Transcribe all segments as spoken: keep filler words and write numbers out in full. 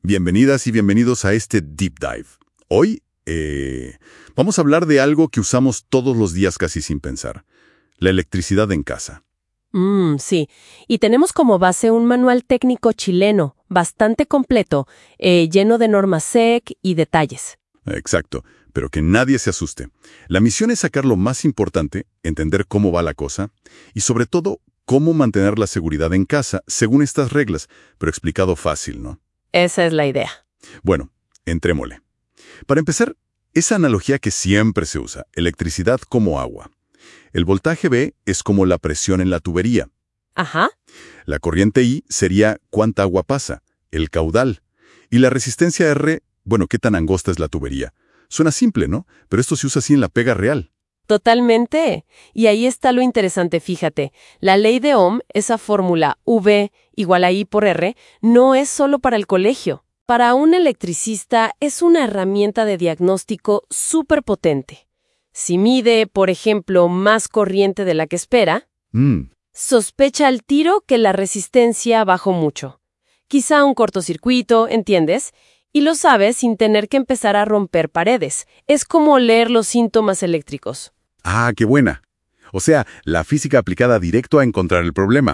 Bienvenidas y bienvenidos a este Deep Dive. Hoy eh, vamos a hablar de algo que usamos todos los días casi sin pensar, la electricidad en casa. Mm, sí, y tenemos como base un manual técnico chileno, bastante completo, eh, lleno de normas S E C y detalles. Exacto, pero que nadie se asuste. La misión es sacar lo más importante, entender cómo va la cosa, y sobre todo, cómo mantener la seguridad en casa según estas reglas, pero explicado fácil, ¿no? Esa es la idea. Bueno, entrémosle. Para empezar, esa analogía que siempre se usa, electricidad como agua. El voltaje V es como la presión en la tubería. Ajá. La corriente I sería cuánta agua pasa, el caudal. Y la resistencia R, bueno, qué tan angosta es la tubería. Suena simple, ¿no? Pero esto se usa así en la pega real. Totalmente. Y ahí está lo interesante, fíjate. La ley de Ohm, esa fórmula V igual a I por R, no es solo para el colegio. Para un electricista es una herramienta de diagnóstico súper potente. Si mide, por ejemplo, más corriente de la que espera, Mm, sospecha al tiro que la resistencia bajó mucho. Quizá un cortocircuito, ¿entiendes? Y lo sabe sin tener que empezar a romper paredes. Es como leer los síntomas eléctricos. Ah, qué buena. O sea, la física aplicada directo a encontrar el problema.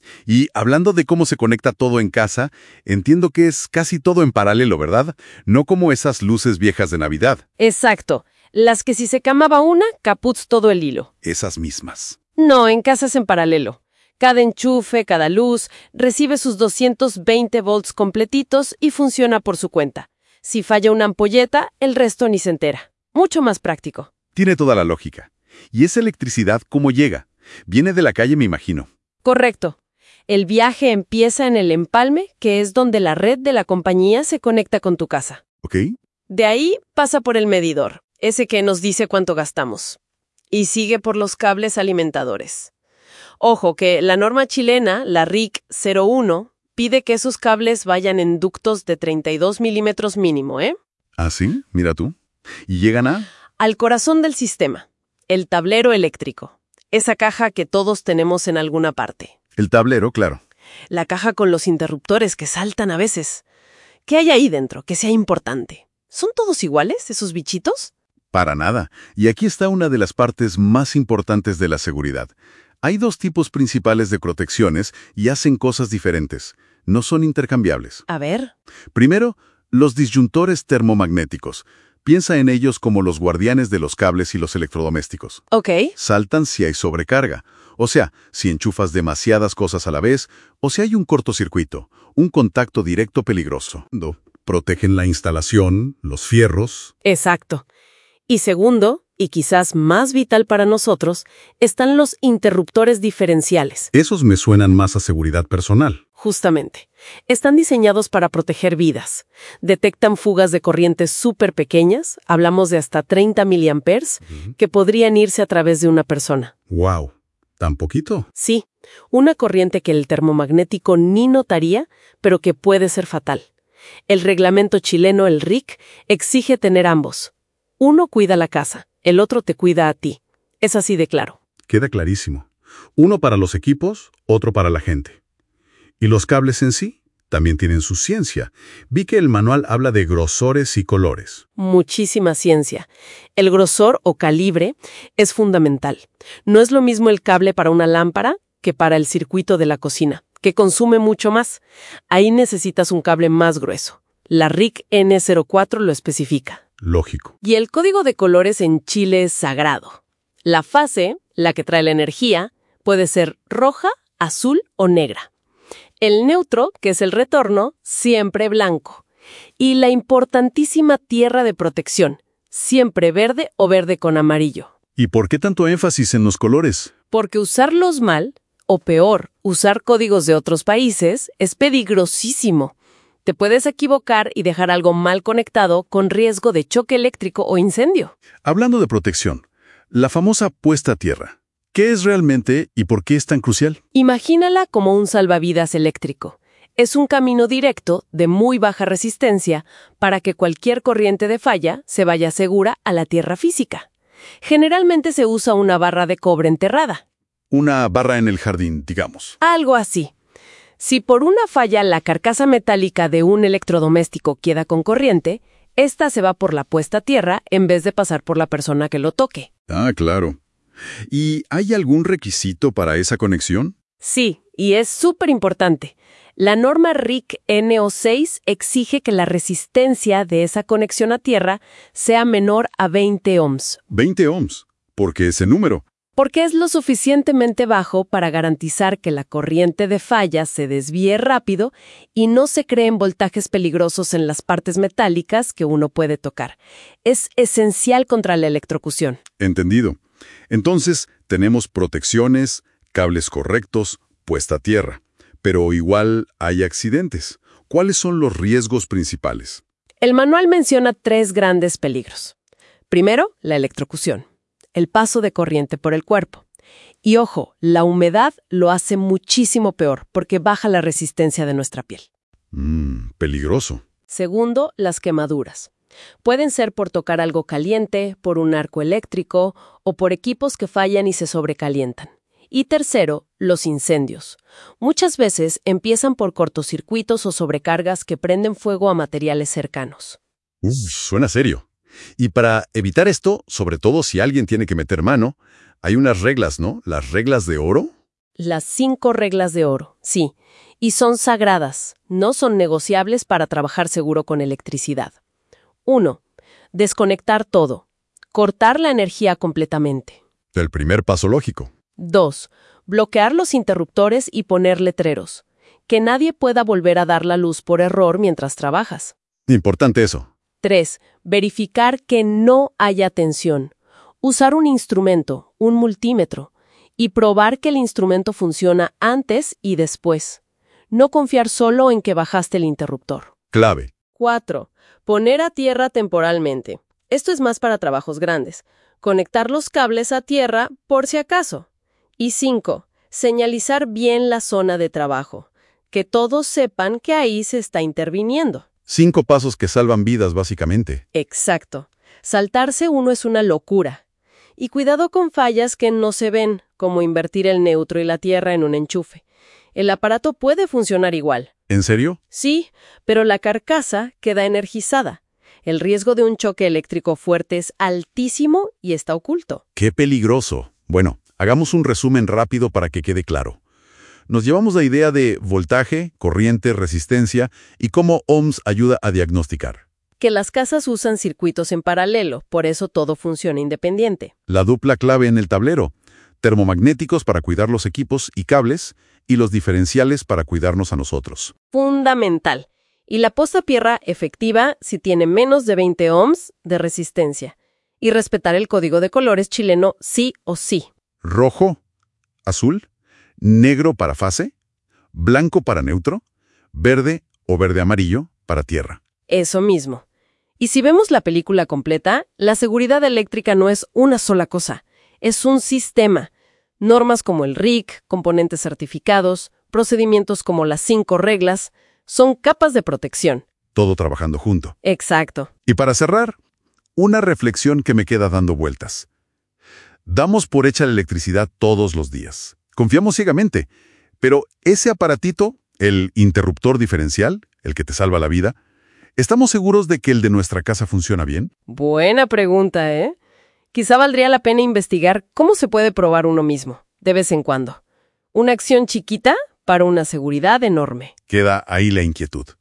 Y hablando de cómo se conecta todo en casa, entiendo que es casi todo en paralelo, ¿verdad? No como esas luces viejas de Navidad. Exacto. Las que si se quemaba una, capuz todo el hilo. Esas mismas. No, en casa es en paralelo. Cada enchufe, cada luz, recibe sus doscientos veinte volts completitos y funciona por su cuenta. Si falla una ampolleta, el resto ni se entera. Mucho más práctico. Tiene toda la lógica. ¿Y esa electricidad cómo llega? Viene de la calle, me imagino. Correcto. El viaje empieza en el empalme, que es donde la red de la compañía se conecta con tu casa. ¿Ok? De ahí pasa por el medidor, ese que nos dice cuánto gastamos. Y sigue por los cables alimentadores. Ojo que la norma chilena, la R I C cero uno, pide que esos cables vayan en ductos de treinta y dos milímetros mínimo, ¿eh? ¿Ah, sí? Mira tú. ¿Y llegan a...? Al corazón del sistema, el tablero eléctrico. Esa caja que todos tenemos en alguna parte. El tablero, claro. La caja con los interruptores que saltan a veces. ¿Qué hay ahí dentro que sea importante? ¿Son todos iguales, esos bichitos? Para nada. Y aquí está una de las partes más importantes de la seguridad. Hay dos tipos principales de protecciones y hacen cosas diferentes. No son intercambiables. A ver. Primero, los disyuntores termomagnéticos. Piensa en ellos como los guardianes de los cables y los electrodomésticos. Ok. Saltan si hay sobrecarga. O sea, si enchufas demasiadas cosas a la vez, o si hay un cortocircuito, un contacto directo peligroso. Protegen la instalación, los fierros. Exacto. Y segundo, y quizás más vital para nosotros, están los interruptores diferenciales. Esos me suenan más a seguridad personal. Justamente. Están diseñados para proteger vidas. Detectan fugas de corrientes súper pequeñas, hablamos de hasta treinta miliamperes, uh-huh. que podrían irse a través de una persona. ¡Wow! ¿Tan poquito? Sí, una corriente que el termomagnético ni notaría, pero que puede ser fatal. El reglamento chileno, el R I C, exige tener ambos. Uno cuida la casa, el otro te cuida a ti. Es así de claro. Queda clarísimo. Uno para los equipos, otro para la gente. ¿Y los cables en sí? También tienen su ciencia. Vi que el manual habla de grosores y colores. Muchísima ciencia. El grosor o calibre es fundamental. No es lo mismo el cable para una lámpara que para el circuito de la cocina, que consume mucho más. Ahí necesitas un cable más grueso. La R I C N cero cuatro lo especifica. Lógico. Y el código de colores en Chile es sagrado. La fase, la que trae la energía, puede ser roja, azul o negra. El neutro, que es el retorno, siempre blanco. Y la importantísima tierra de protección, siempre verde o verde con amarillo. ¿Y por qué tanto énfasis en los colores? Porque usarlos mal, o peor, usar códigos de otros países, es peligrosísimo. Te puedes equivocar y dejar algo mal conectado con riesgo de choque eléctrico o incendio. Hablando de protección, la famosa puesta a tierra. ¿Qué es realmente y por qué es tan crucial? Imagínala como un salvavidas eléctrico. Es un camino directo de muy baja resistencia para que cualquier corriente de falla se vaya segura a la tierra física. Generalmente se usa una barra de cobre enterrada. Una barra en el jardín, digamos. Algo así. Si por una falla la carcasa metálica de un electrodoméstico queda con corriente, esta se va por la puesta a tierra en vez de pasar por la persona que lo toque. Ah, claro. ¿Y hay algún requisito para esa conexión? Sí, y es súper importante. La norma R I C N O seis exige que la resistencia de esa conexión a tierra sea menor a veinte ohms. veinte ohms. ¿Por qué ese número? Porque es lo suficientemente bajo para garantizar que la corriente de falla se desvíe rápido y no se creen voltajes peligrosos en las partes metálicas que uno puede tocar. Es esencial contra la electrocución. Entendido. Entonces, tenemos protecciones, cables correctos, puesta a tierra. Pero igual hay accidentes. ¿Cuáles son los riesgos principales? El manual menciona tres grandes peligros. Primero, la electrocución, el paso de corriente por el cuerpo. Y ojo, la humedad lo hace muchísimo peor porque baja la resistencia de nuestra piel. Mmm, peligroso. Segundo, las quemaduras. Pueden ser por tocar algo caliente, por un arco eléctrico o por equipos que fallan y se sobrecalientan. Y tercero, los incendios. Muchas veces empiezan por cortocircuitos o sobrecargas que prenden fuego a materiales cercanos. Uf, suena serio. Y para evitar esto, sobre todo si alguien tiene que meter mano, hay unas reglas, ¿no? ¿Las reglas de oro? Las cinco reglas de oro, sí. Y son sagradas, no son negociables para trabajar seguro con electricidad. uno. Desconectar todo. Cortar la energía completamente. El primer paso lógico. dos. Bloquear los interruptores y poner letreros. Que nadie pueda volver a dar la luz por error mientras trabajas. Importante eso. tres. Verificar que no haya tensión. Usar un instrumento, un multímetro, y probar que el instrumento funciona antes y después. No confiar solo en que bajaste el interruptor. Clave. cuatro. Poner a tierra temporalmente. Esto es más para trabajos grandes. Conectar los cables a tierra por si acaso. Y cinco. Señalizar bien la zona de trabajo. Que todos sepan que ahí se está interviniendo. Cinco pasos que salvan vidas, básicamente. Exacto. Saltarse uno es una locura. Y cuidado con fallas que no se ven, como invertir el neutro y la tierra en un enchufe. El aparato puede funcionar igual. ¿En serio? Sí, pero la carcasa queda energizada. El riesgo de un choque eléctrico fuerte es altísimo y está oculto. ¡Qué peligroso! Bueno, hagamos un resumen rápido para que quede claro. Nos llevamos la idea de voltaje, corriente, resistencia y cómo ohms ayuda a diagnosticar. Que las casas usan circuitos en paralelo, por eso todo funciona independiente. La dupla clave en el tablero. Termomagnéticos para cuidar los equipos y cables y los diferenciales para cuidarnos a nosotros. Fundamental. Y la posta a tierra efectiva si tiene menos de veinte ohms de resistencia. Y respetar el código de colores chileno sí o sí. Rojo, azul, negro para fase, blanco para neutro, verde o verde-amarillo para tierra. Eso mismo. Y si vemos la película completa, la seguridad eléctrica no es una sola cosa. Es un sistema. Normas como el R I C, componentes certificados, procedimientos como las cinco reglas, son capas de protección. Todo trabajando junto. Exacto. Y para cerrar, una reflexión que me queda dando vueltas. Damos por hecha la electricidad todos los días. Confiamos ciegamente, pero ese aparatito, el interruptor diferencial, el que te salva la vida, ¿estamos seguros de que el de nuestra casa funciona bien? Buena pregunta, ¿eh? Quizá valdría la pena investigar cómo se puede probar uno mismo, de vez en cuando. Una acción chiquita para una seguridad enorme. Queda ahí la inquietud.